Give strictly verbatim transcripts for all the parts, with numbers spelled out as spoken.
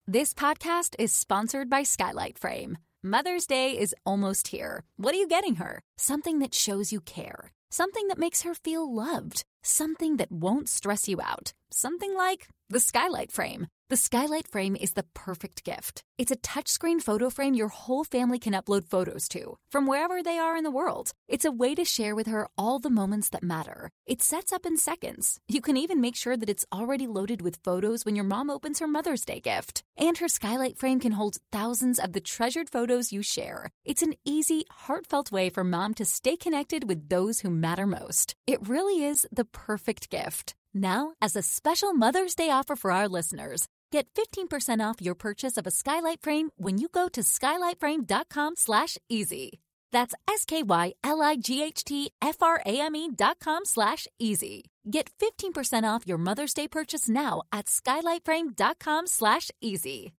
This podcast is sponsored by Skylight Frame. Mother's Day is almost here. What are you getting her? Something that shows you care. Something that makes her feel loved. Something that won't stress you out. Something like the Skylight Frame. The Skylight Frame is the perfect gift. It's a touchscreen photo frame your whole family can upload photos to, from wherever they are in the world. It's a way to share with her all the moments that matter. It sets up in seconds. You can even make sure that it's already loaded with photos when your mom opens her Mother's Day gift. And her Skylight Frame can hold thousands of the treasured photos you share. It's an easy, heartfelt way for mom to stay connected with those who matter most. It really is the perfect gift. Now, as a special Mother's Day offer for our listeners, get fifteen percent off your purchase of a Skylight Frame when you go to skylightframe.com slash easy. That's S-K-Y-L-I-G-H-T-F-R-A-M-E dot com slash easy. Get fifteen percent off your Mother's Day purchase now at skylightframe.com slash easy.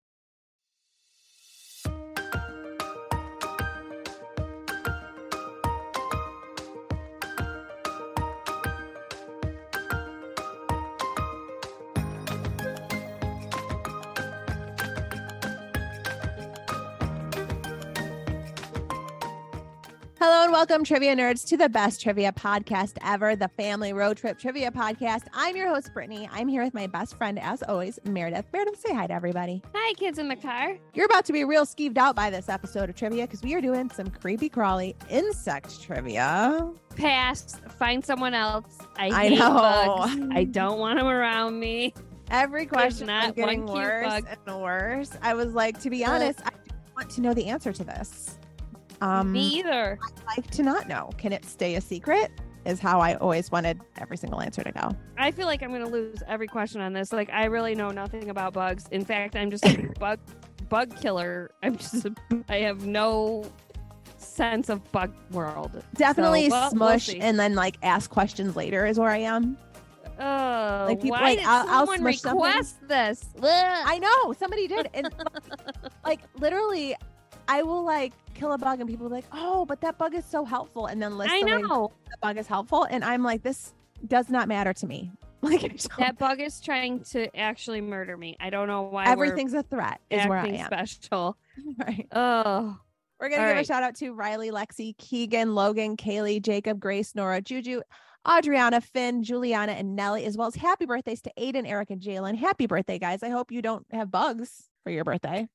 Hello and welcome, trivia nerds, to the best trivia podcast ever, the Family Road Trip Trivia Podcast. I'm your host, Brittany. I'm here with my best friend, as always, Meredith. Meredith, say hi to everybody. Hi, kids in the car. You're about to be real skeeved out by this episode of trivia because we are doing some creepy crawly insect trivia. Pass. Find someone else. I, I hate know. bugs. I don't want them around me. Every question not is getting one cute worse bug. and worse. I was like, to be honest, I want to know the answer to this. Um, Me either. I'd like to not know. Can it stay a secret? Is how I always wanted every single answer to go. I feel like I'm going to lose every question on this. Like, I really know nothing about bugs. In fact, I'm just a bug bug killer. I'm just, a, I have no sense of bug world. Definitely so, well, smush we'll and then like ask questions later is where I am. Oh, Like, people, why like, did I'll- I'll someone smush something. request this? I know somebody did. And like literally, I will like kill a bug and people are like, oh, but that bug is so helpful. And then list I the ways know. the bug is helpful. And I'm like, this does not matter to me. Like I don't- That bug is trying to actually murder me. I don't know why. everything's a threat we're is where I acting am. special. Right. Oh, We're going to All give right. a shout out to Riley, Lexi, Keegan, Logan, Kaylee, Jacob, Grace, Nora, Juju, Adriana, Finn, Juliana, and Nellie, as well as happy birthdays to Aiden, Eric, and Jalen. Happy birthday, guys. I hope you don't have bugs for your birthday.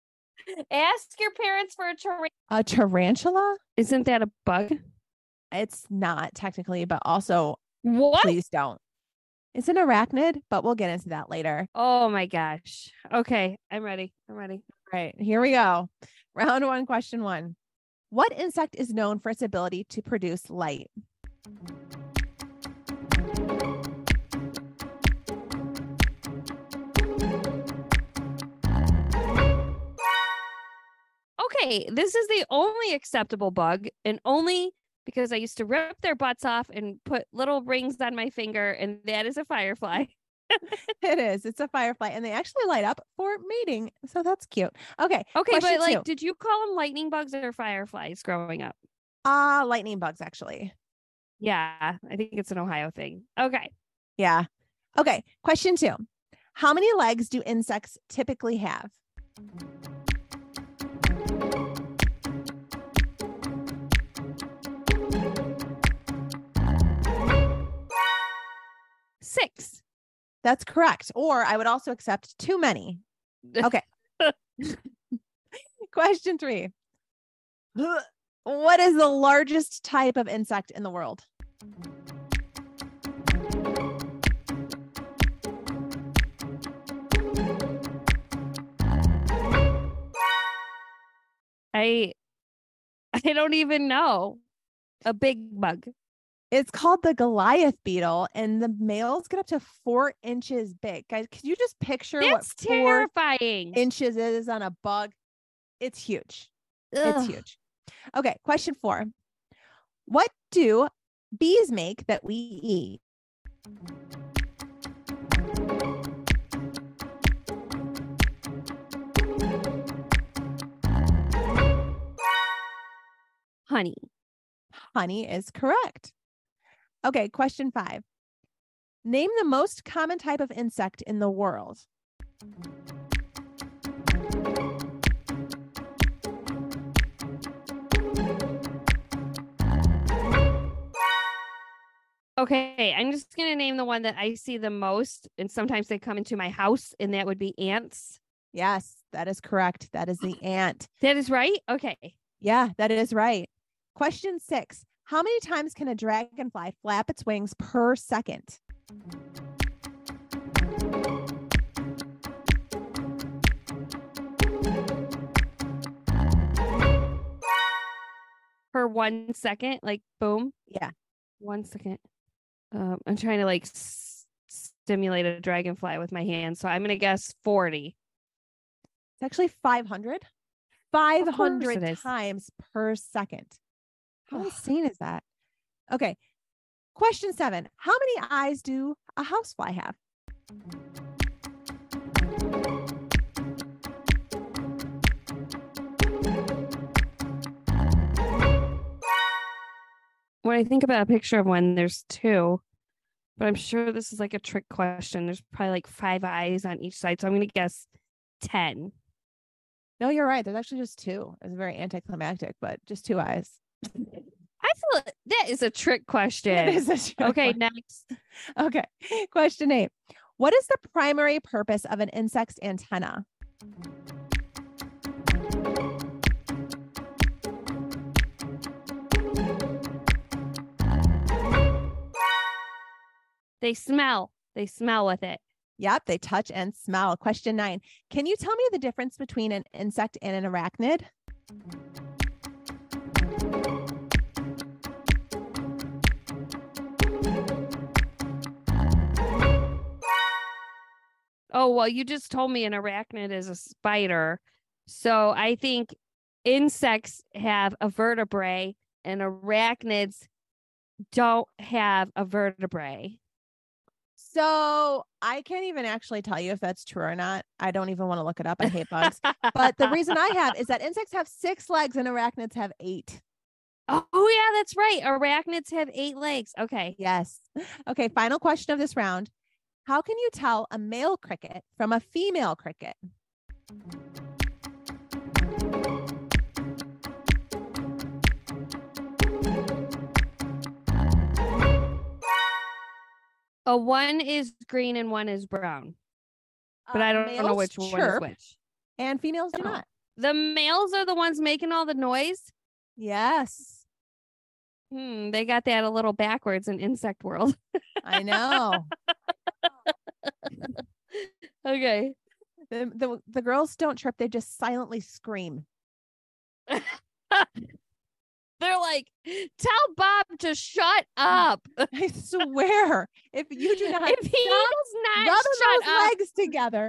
ask your parents for a tarantula. A tarantula? Isn't that a bug? It's not technically, but also What? please don't. It's an arachnid, but we'll get into that later. Oh my gosh. Okay, I'm ready. I'm ready. All right, here we go. Round one, question one. What insect is known for its ability to produce light? Okay, this is the only acceptable bug, and only because I used to rip their butts off and put little rings on my finger, and that is a firefly. It is. It's a firefly, and they actually light up for mating. So that's cute. Okay. Okay, question but like, two. did you call them lightning bugs or fireflies growing up? Ah, lightning bugs, actually. Yeah, I think it's an Ohio thing. Okay. Yeah. Okay. Question two. How many legs do insects typically have? Six. That's correct. Or I would also accept too many. Okay. Question three. What is the largest type of insect in the world? I I don't even know. A big bug. It's called the Goliath beetle, and the males get up to four inches big. Guys, can you just picture That's what four terrifying. inches is on a bug? It's huge. Ugh. It's huge. Okay, question four. What do bees make that we eat? Honey. Honey is correct. Okay, question five. Name the most common type of insect in the world. Okay, I'm just going to name the one that I see the most, and sometimes they come into my house, and that would be ants. Yes, that is correct. That is the ant. That is right? Okay. Yeah, that is right. Question six. How many times can a dragonfly flap its wings per second? Per one second, like boom. Yeah. One second. Um, I'm trying to like s- stimulate a dragonfly with my hand, so I'm going to guess forty. It's actually five hundred. five hundred times per second. How insane is that? Okay. Question seven. How many eyes do a housefly have? When I think about a picture of one, there's two, but I'm sure this is like a trick question. There's probably like five eyes on each side, so I'm going to guess ten. No, you're right. There's actually just two. It's very anticlimactic, but just two eyes. I feel that is a trick question. It is a trick okay, question. next. Okay. Question eight. What is the primary purpose of an insect's antenna? They smell. They smell with it. Yep, they touch and smell. Question nine. Can you tell me the difference between an insect and an arachnid? Oh, well, you just told me an arachnid is a spider. So I think insects have a vertebrae and arachnids don't have a vertebrae. So I can't even actually tell you if that's true or not. I don't even want to look it up. I hate bugs. But the reason I have is that insects have six legs and arachnids have eight. Oh, yeah, that's right. Arachnids have eight legs. Okay. Yes. Okay. Final question of this round. How can you tell a male cricket from a female cricket? A one is green and one is brown. But Uh, I don't know males which one is chirp which. and females do Oh. not. The males are the ones making all the noise. Yes. Hmm, they got that a little backwards in insect world. I know. Okay. The, the the girls don't chirp, they just silently scream. They're like, tell Bob to shut up. I swear, if you do not If he stop does not rubbing shut those up, legs together.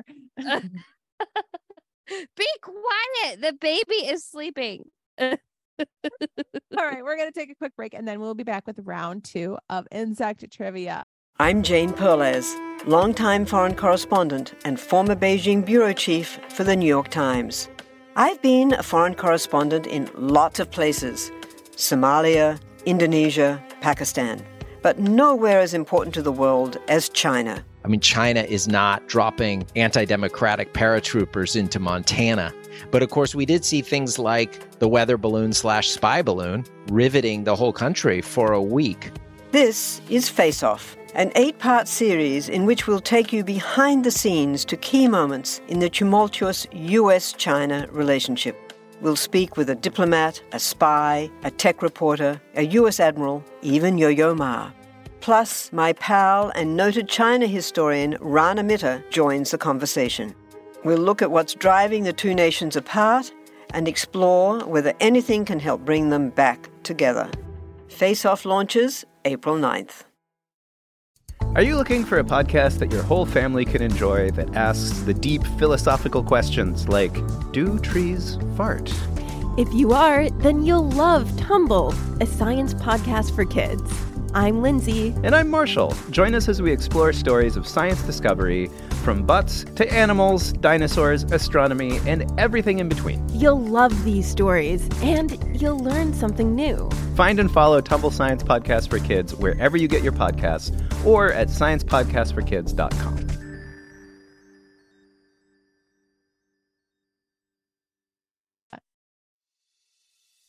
be quiet. The baby is sleeping. All right, we're going to take a quick break and then we'll be back with round two of Insect Trivia. I'm Jane Perlez, longtime foreign correspondent and former Beijing bureau chief for the New York Times. I've been a foreign correspondent in lots of places: Somalia, Indonesia, Pakistan, but nowhere as important to the world as China. I mean, China is not dropping anti-democratic paratroopers into Montana. But of course, we did see things like the weather balloon slash spy balloon riveting the whole country for a week. This is Face Off, an eight-part series in which we'll take you behind the scenes to key moments in the tumultuous U S China relationship. We'll speak with a diplomat, a spy, a tech reporter, a U S admiral, even Yo-Yo Ma. Plus, my pal and noted China historian Rana Mitter joins the conversation. We'll look at what's driving the two nations apart and explore whether anything can help bring them back together. Face Off launches April ninth. Are you looking for a podcast that your whole family can enjoy that asks the deep philosophical questions like, do trees fart? If you are, then you'll love Tumble, a science podcast for kids. I'm Lindsay. And I'm Marshall. Join us as we explore stories of science discovery, from butts to animals, dinosaurs, astronomy, and everything in between. You'll love these stories, and you'll learn something new. Find and follow Tumble Science Podcast for Kids wherever you get your podcasts, or at science podcast for kids dot com.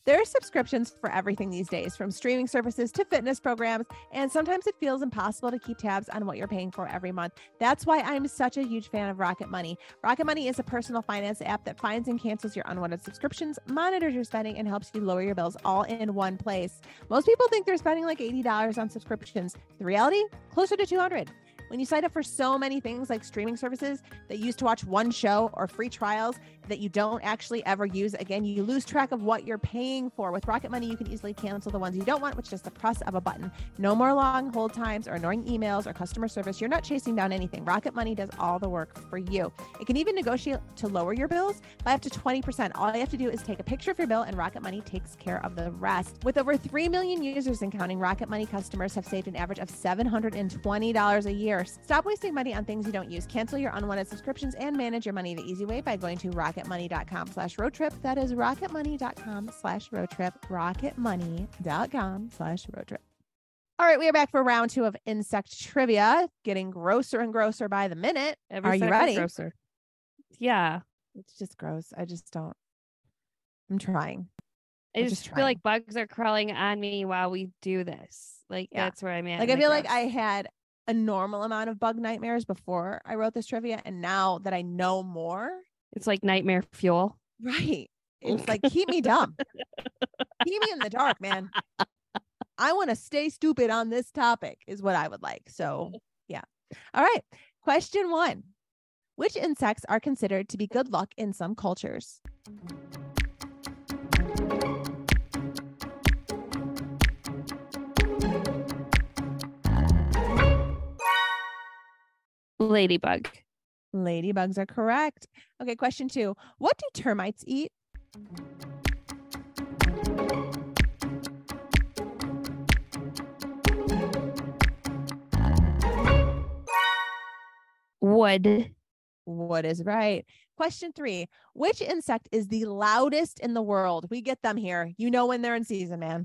There are subscriptions for everything these days, from streaming services to fitness programs, and sometimes it feels impossible to keep tabs on what you're paying for every month. That's why I'm such a huge fan of Rocket Money. Rocket Money is a personal finance app that finds and cancels your unwanted subscriptions, monitors your spending, and helps you lower your bills all in one place. Most people think they're spending like eighty dollars on subscriptions. The reality? Closer to two hundred dollars. When you sign up for so many things like streaming services that you use to watch one show or free trials that you don't actually ever use again, you lose track of what you're paying for. With Rocket Money, you can easily cancel the ones you don't want with just the press of a button. No more long hold times or annoying emails or customer service. You're not chasing down anything. Rocket Money does all the work for you. It can even negotiate to lower your bills by up to twenty percent. All you have to do is take a picture of your bill, and Rocket Money takes care of the rest. With over three million users and counting, Rocket Money customers have saved an average of seven hundred twenty dollars a year. Stop wasting money on things you don't use. Cancel your unwanted subscriptions and manage your money the easy way by going to rocketmoney.com slash road trip. That is rocketmoney.com slash road trip. rocketmoney.com slash road trip. All right, we are back for round two of insect trivia, getting grosser and grosser by the minute. Every Are you second ready? Grosser. Yeah. It's just gross. I just don't. I'm trying. I I'm just, just feel like trying. bugs are crawling on me while we do this. Like, Yeah. that's where I'm at. Like, in I the feel like gross. I had a normal amount of bug nightmares before I wrote this trivia. And now that I know more, It's like nightmare fuel. right. It's like, keep me dumb. Keep me in the dark, man. I want to stay stupid on this topic is what I would like. So yeah. All right. Question one. Which insects are considered to be good luck in some cultures? Ladybug. Ladybugs are correct. Okay, question two. What do termites eat? Wood. What is right? Question three. Which insect is the loudest in the world? We get them here. You know when they're in season, man.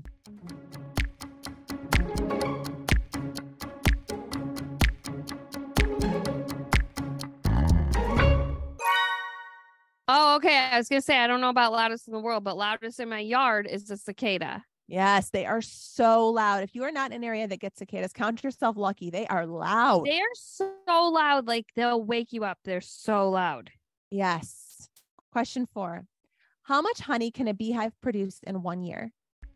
Oh, okay. I was gonna say I don't know about loudest in the world, but loudest in my yard is the cicada. Yes, they are so loud. If you are not in an area that gets cicadas, count yourself lucky. They are loud. They are so loud, like they'll wake you up. They're so loud. Yes. Question four. How much honey can a beehive produce in one year?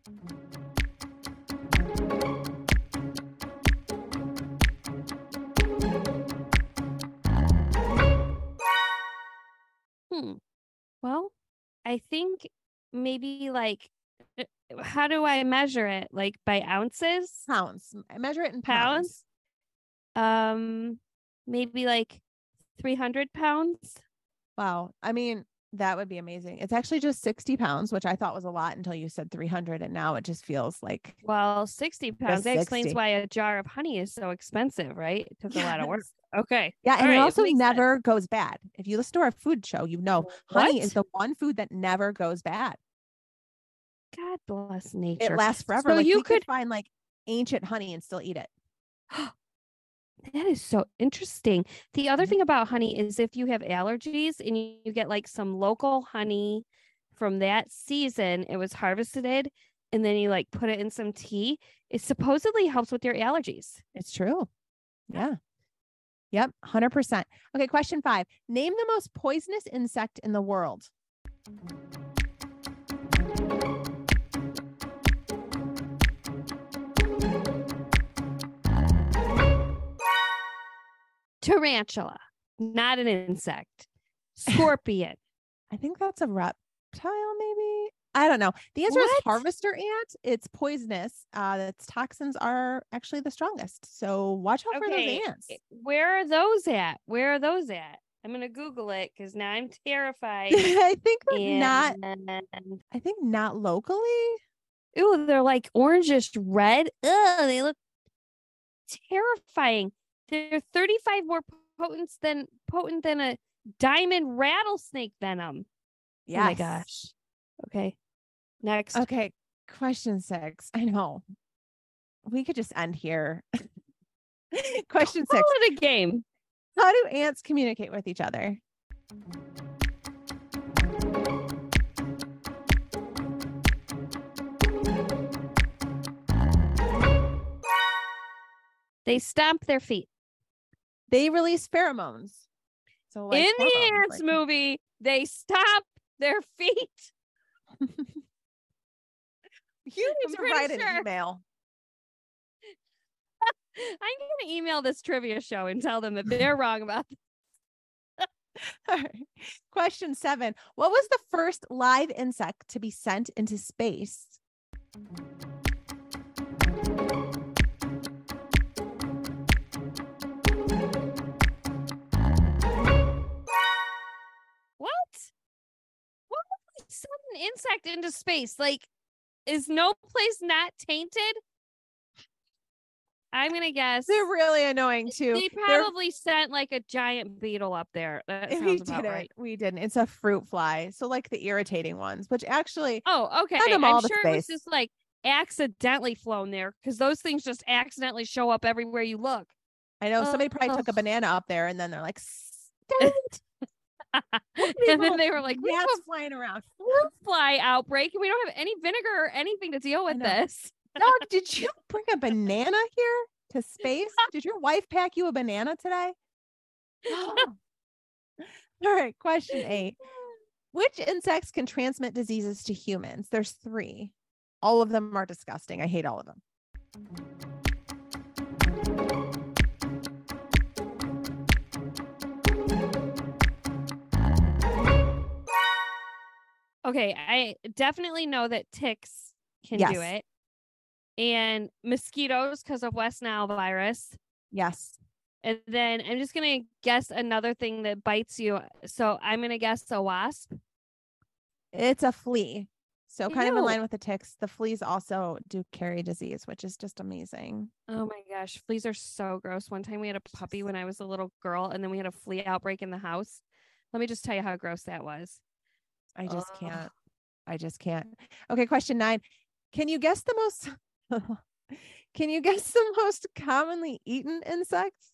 Hmm. Well, I think maybe like, uh, how do I measure it? Like by ounces? Pounds. I measure it in pounds. Pounds? Um, maybe like three hundred pounds. Wow. I mean, that would be amazing. It's actually just sixty pounds, which I thought was a lot until you said three hundred. And now it just feels like, Well, sixty pounds. That explains sixty. why a jar of honey is so expensive, right? It took a lot of work. Okay. yeah. All And it right, also makes sense. never goes bad. If you listen to our food show, you know, honey What? is the one food that never goes bad. God bless nature. It lasts forever. So Like, you we could could find like ancient honey and still eat it. That is so interesting. The other Mhm. thing about honey is if you have allergies and you, you get like some local honey from that season, it was harvested, and then you like put it in some tea, it supposedly helps with your allergies. It's true. Yeah. Yep. one hundred percent. Okay. Question five. Name the most poisonous insect in the world. Tarantula, not an insect. Scorpion. I think that's a reptile, maybe. I don't know. The answer is What? harvester ant. It's poisonous. Uh, its toxins are actually the strongest. So watch out for Okay, those ants. Where are those at? Where are those at? I'm gonna Google it because now I'm terrified. I think they're and not. I think not locally. Ooh, they're like orangish red. Ugh, they look terrifying. They're thirty-five more potent than potent than a diamond rattlesnake venom. Yes. Oh my gosh. Okay. Next. Okay. Question six. I know. We could just end here. Question Call six. it a game. How do ants communicate with each other? They stomp their feet. They release pheromones. So like in the hormones, Ants like- movie, they stomp their feet. You need I'm to pretty write an sure. email. I'm going to email this trivia show and tell them that they're wrong about this. All right. Question seven. What was the first live insect to be sent into space? What? What would we send an insect into space? Like, is no place not tainted? I'm gonna guess They're really annoying too. they They're- probably sent like a giant beetle up there. That we sounds about didn't. right. We didn't. It's a fruit fly. So like the irritating ones, which actually Oh, okay. Send them I'm all to sure it was space. just like accidentally flown there because those things just accidentally show up everywhere you look. I know somebody probably took a Ugh. banana up there and then they're like, "Stop it." And then they were like, we have gnats a flying around. fruit fly outbreak and we don't have any vinegar or anything to deal with know. this. Doug, did you bring a banana here to space? Did your wife pack you a banana today? All right, question eight. Which insects can transmit diseases to humans? There's three. All of them are disgusting. I hate all of them. Okay, I definitely know that ticks can do Yes. it. And mosquitoes because of West Nile virus. Yes. And then I'm just going to guess another thing that bites you. So I'm going to guess a wasp. It's a flea. So kind of in Ew. line with the ticks, the fleas also do carry disease, which is just amazing. Oh my gosh, fleas are so gross. One time we had a puppy when I was a little girl, and then we had a flea outbreak in the house. Let me just tell you how gross that was. I just Ugh. can't. I just can't. Okay, question nine. Can you guess the most Can you guess the most commonly eaten insects?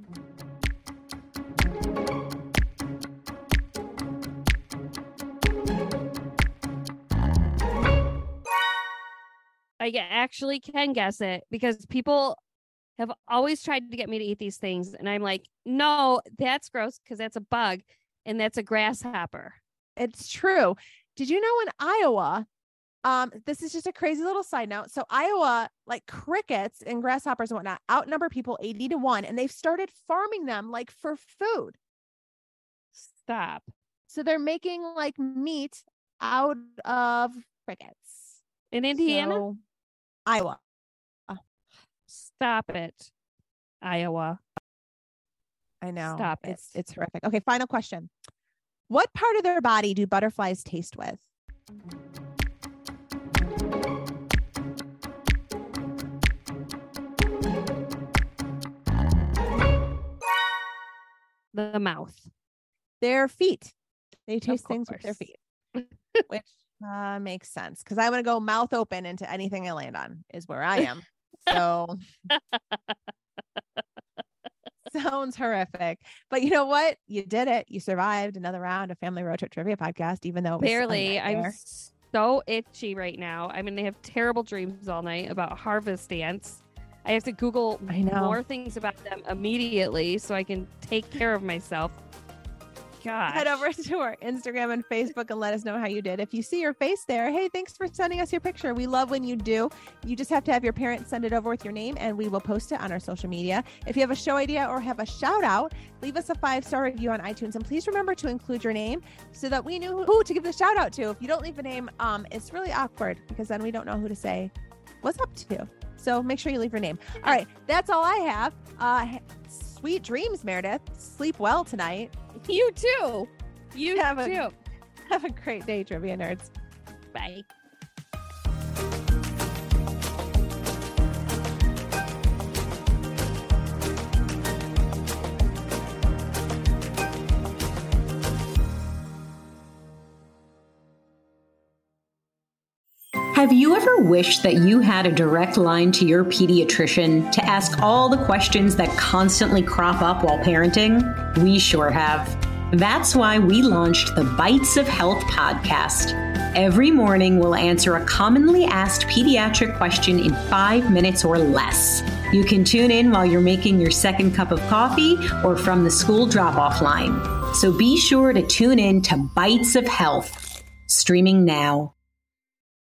I ge- actually can guess it because people have always tried to get me to eat these things. And I'm like, no, that's gross because that's a bug and that's a grasshopper. It's true. Did you know in Iowa, um, this is just a crazy little side note. So Iowa, like crickets and grasshoppers and whatnot, outnumber people eighty to one, and they've started farming them like for food. Stop. So they're making like meat out of crickets. In Indiana? So, Iowa. Stop it. Iowa. I know. Stop It's it. it's horrific. Okay, final question. What part of their body do butterflies taste with? The mouth. Their feet. They taste things with their course. feet, which uh, makes sense because I want to go mouth open into anything I land on is where I am. So sounds horrific. But you know what? You did it. You survived another round of Family Road Trip Trivia Podcast, even though it was a Barely. I'm nightmare. so itchy right now. I'm going to have terrible dreams all night about harvest ants. I have to Google I know. more things about them immediately so I can take care of myself. Gosh. Head over to our Instagram and Facebook and let us know how you did. If you see your face there, hey, thanks for sending us your picture. We love when you do. You just have to have your parents send it over with your name and we will post it on our social media. If you have a show idea or have a shout out, leave us a five-star review on iTunes. And please remember to include your name so that we know who to give the shout out to. If you don't leave a name, um, it's really awkward because then we don't know who to say what's up to. So make sure you leave your name. All right, that's all I have. Uh, sweet dreams, Meredith. Sleep well tonight. You too. You Have a- too. Have a great day, Trivia Nerds. Bye. Have you ever wished that you had a direct line to your pediatrician to ask all the questions that constantly crop up while parenting? We sure have. That's why we launched the Bites of Health podcast. Every morning, we'll answer a commonly asked pediatric question in five minutes or less. You can tune in while you're making your second cup of coffee or from the school drop-off line. So be sure to tune in to Bites of Health, streaming now.